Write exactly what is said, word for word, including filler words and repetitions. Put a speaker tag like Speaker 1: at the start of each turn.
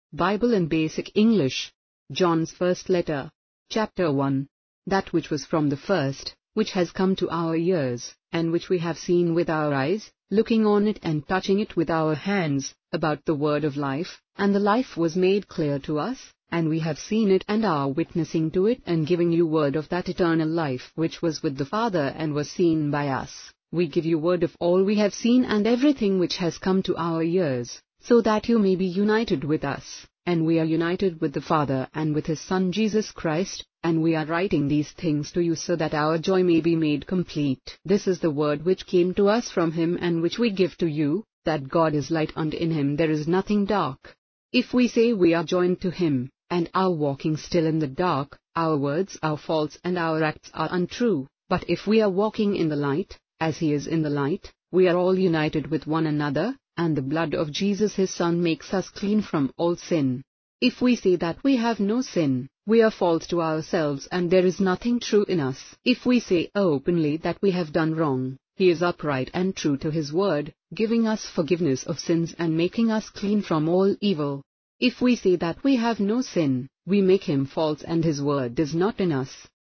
Speaker 1: Bible in Basic English. John's First Letter. Chapter one. That which was from the first, which has come to our ears, and which we have seen with our eyes, looking on it and touching it with our hands, about the word of life, and the life was made clear to us, and we have seen it and are witnessing to it and giving you word of that eternal life which was with the Father and was seen by us. We give you word of all we have seen and everything which has come to our ears, so that you may be united with us, and we are united with the Father and with His Son Jesus Christ, and we are writing these things to you so that our joy may be made complete. This is the word which came to us from Him and which we give to you, that God is light and in Him there is nothing dark. If we say we are joined to Him, and are walking still in the dark, our words are false and our acts are untrue. But if we are walking in the light, as He is in the light, we are all united with one another, and the blood of Jesus His Son makes us clean from all sin. If we say that we have no sin, we are false to ourselves and there is nothing true in us. If we say openly that we have done wrong, He is upright and true to His word, giving us forgiveness of sins and making us clean from all evil. If we say that we have no sin, we make Him false and His word is not in us.